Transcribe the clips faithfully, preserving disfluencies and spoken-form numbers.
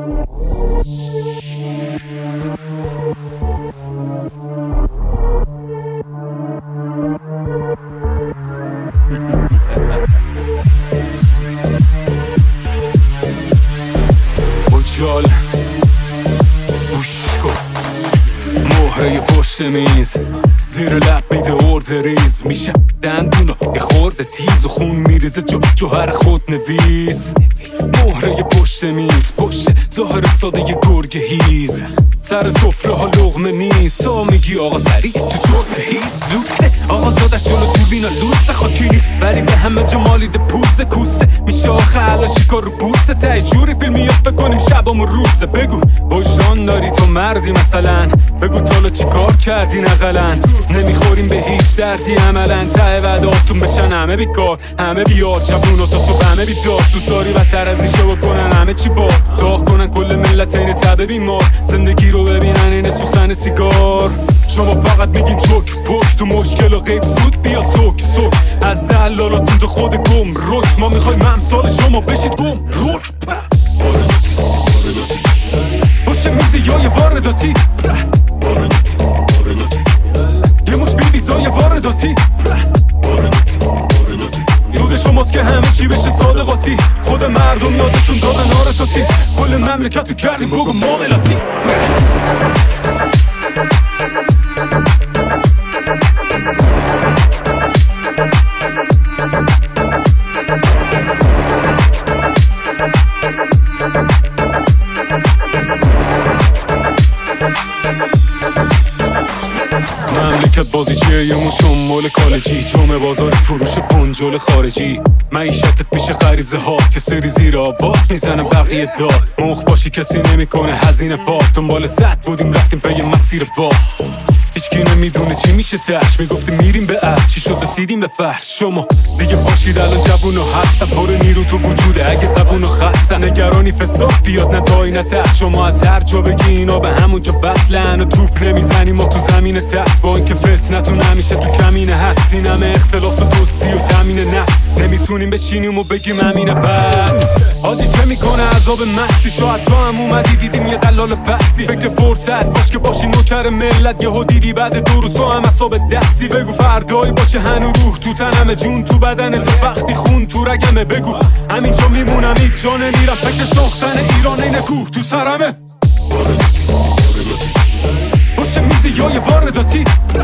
بجال گوش کن، مهره پشت میز، زیر لب میده اردریز، میشه دندونا یه خورده تیز و خون میریزه جو جوهر خود نویس. مهره پشت میز، پشت ظاهر ساده یه گرگ هیز، سر سفره ها لغمه نیست. ها میگی آقا سری تو چرت هیست لوکسه، آقا زادش جلو دوربینا لوسه خاکی نیست، ولی به همه جا مالید پوسه کوسه. میشه آخه حالا شکار رو بوسه، ته جوری فیلمی یاد بکنیم شبام و روزه. بگو وجدان داری تو مردی مثلا، بگو تالا چی کار کردی نقلن. نمیخوریم به هیچ دردی عملا، ته وعداتون بشن همه بیکار، همه بیاد شبون و تا صبح همه بیدار. دوست داری بدتر از ایشو بکنن همه چی با داغ کنن کل ملت این تبه بیمار. زندگی رو ببینن این سوختن سیگار. شما فقط میگین چوک پوک، تو مشکل و غیب زود بیاد سوک سوک. از دلالاتون تو خود گم رک، ما میخوایم امثال شما بشید گم رک. باشه میزی یا یه وارداتی، یه مش بی ویزای وارداتی. سود شماست که همه چی بشه صادقاتی، خود مردم یادتون دادن آرتاتی. کل مملکت رو کردیم بگو معاملاتی. مملکت بازیچیه یه موشم مال کالجی، جمعه بازار فروش پنجول خارجی. معیشتت میشه غریزه ها، یه سری زیر آواز میزنه بقیه داد. مخ باشی کسی نمیکنه هزینه باد، دنبال زد بودیم رفتیم به یه مسیر باد. هیچکی نمیدونه چی میشه تش، میگفتیم میریم به عرض، چی شد رسیدیم به فرش. شما دیگه باشید الان جوون و هستن، پر نیرو تو وجوده اگه زبون و خستن. نگرانی فساد بیاد نه تایی نه تش، شما از هر جا بگی اینا به همونجا وصلن. و توپ نمیزنیم ما تو زمین دست، با اینکه فتنتون همیشه تو کمینه هست. این همه اختلاف و دوستی و تامین نفس، نمیتونیم بشینیم و بگیم امینه بس. حاجی چه میکنه عذاب مستی، شاید تو هم اومدی دیدیم یه دلال فسی. فکر فرصت باش که باشی نوکر ملت، یهو دیدی بعد دو روز تو هم حساب دستی. بگو فردایی باشه هنو روح تو تنمه، جون تو بدن تو وقتی خون تو رگمه. بگو همینجا میمونم هیچ جا نمیرم، فکر ساختن ایران این کوه تو سرمه. باشه میزی یا یه وارداتی،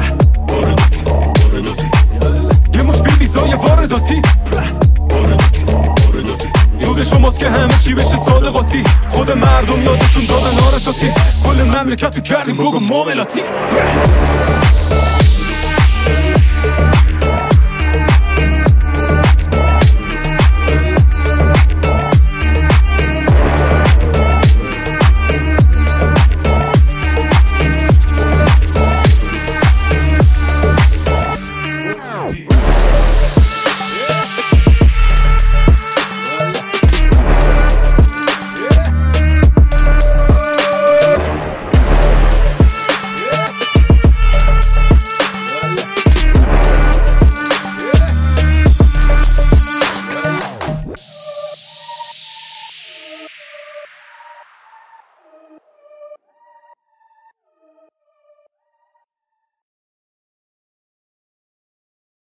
یه مش بی ویزای وارداتی. سود شماست که همه چی بشه صادقاتی، خود مردم یادتون دادن آرتاتی. کل مملکت رو کردیم بگو معاملاتی.